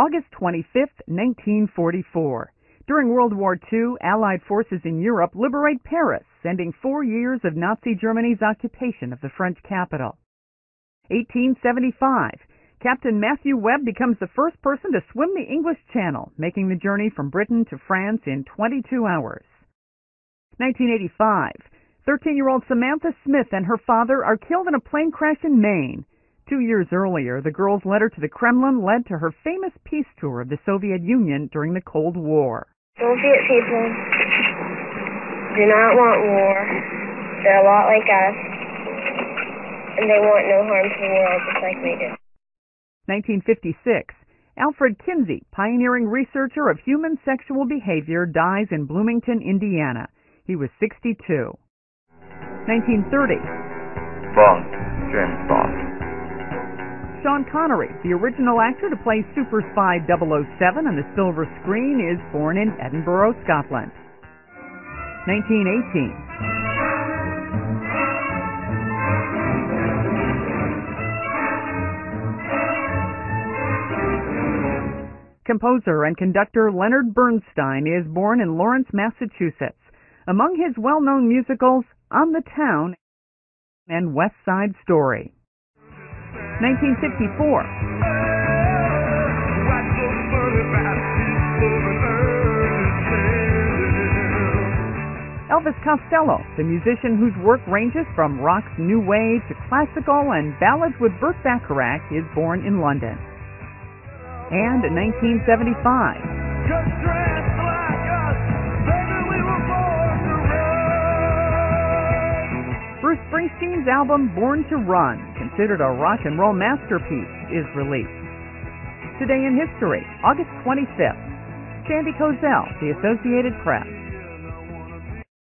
August 25, 1944. During World War II, Allied forces in Europe liberate Paris, ending 4 years of Nazi Germany's occupation of the French capital. 1875. Captain Matthew Webb becomes the first person to swim the English Channel, making the journey from Britain to France in 22 hours. 1985. 13-year-old Samantha Smith and her father are killed in a plane crash in Maine. 2 years earlier, the girl's letter to the Kremlin led to her famous peace tour of the Soviet Union during the Cold War. Soviet people do not want war. They're a lot like us, and they want no harm to the world just like we do. 1956. Alfred Kinsey, pioneering researcher of human sexual behavior, dies in Bloomington, Indiana. He was 62. 1930. Bond. James Bond. Sean Connery, the original actor to play Super Spy 007 on the silver screen, is born in Edinburgh, Scotland. 1918. Composer and conductor Leonard Bernstein is born in Lawrence, Massachusetts. Among his well-known musicals, On the Town and West Side Story. 1954. Elvis Costello, the musician whose work ranges from rock's new wave to classical and ballads with Burt Bacharach, is born in London. And in 1975, Bruce Springsteen's album Born to Run, considered a rock and roll masterpiece, is released. Today in history, August 25th. Sandy Kozel, The Associated Press.